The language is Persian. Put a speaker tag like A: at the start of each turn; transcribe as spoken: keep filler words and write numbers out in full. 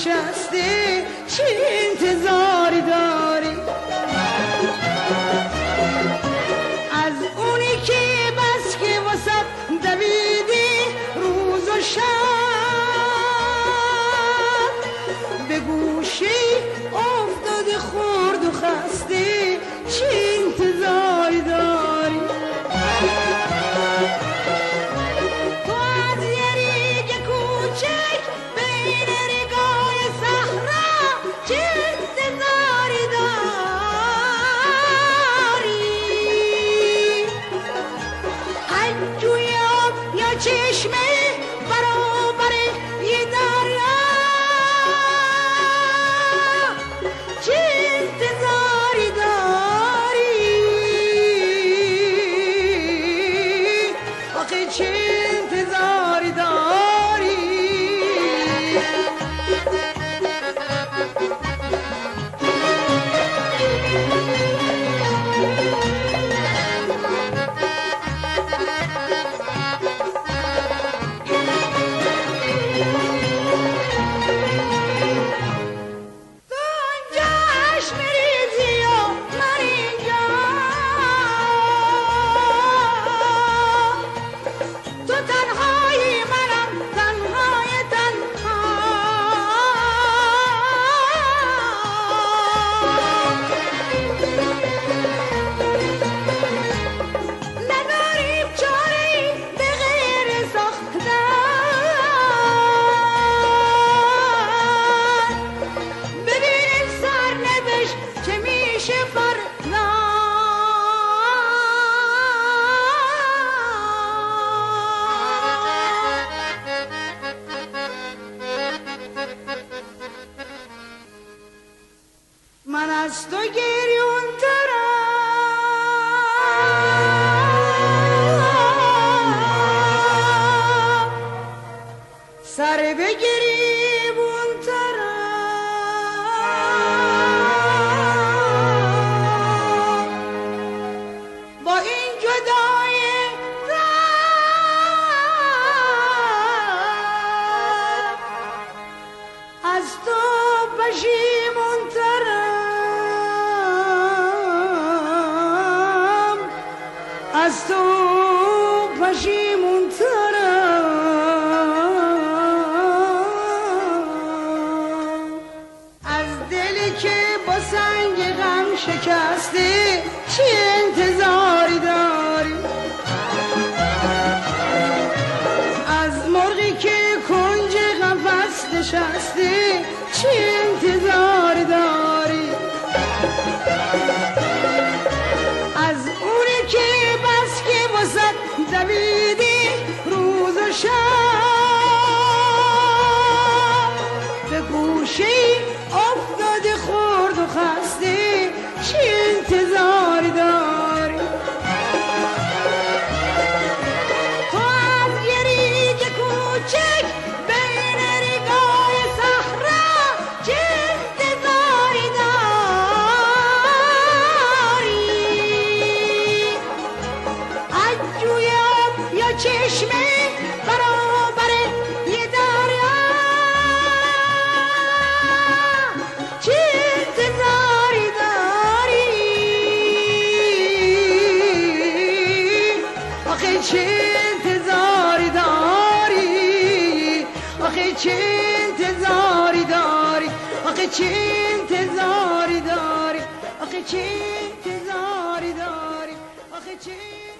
A: نشستی چی انتظاری داری؟ از اونی که بس که واسه دویدی روز و شب به گوشی افتاده خورد و خستی چی انتظاری داری؟ تو از یه ریگ کوچک بین ریگای صحرا چی انتظاری داری؟ از جوی آب یا چشمه برابر یه دریا چی انتظاری داری؟ آخه چی انتظاری داری؟ تو اونجا چشم ریزی و من اینجا، تو تنهایی منم تنهای تنها، نداریم چاره‌ای به غیر ساختن، ببینیم سرنوشت چه میشه فردا. من از تو گریون ترم، سر بگریبون ترم، با این جدای رم از تو پشیمون ترم، از تو پشیمون ترم، از دلی که با سنگ غم شکستی چی انتظاری داری؟ از مرغی که کنج قفس نشستی چی انتظاری داری؟ از اونی که بس که واسه دویدی روز و شب به گوشی افتاده خورد و خستی چی انتظاری داری؟ تو از یه ریگ کوچک بین ریگای صحرا چی انتظاری داری؟ از جوی آب یا چشمه برابر یه دریا چی انتظاری داری؟ آخه چی انتظاری داری؟ آخه چی انتظاری داری؟ آخه چی انتظاری داری؟ آخه چی انتظاری داری؟ آخه چی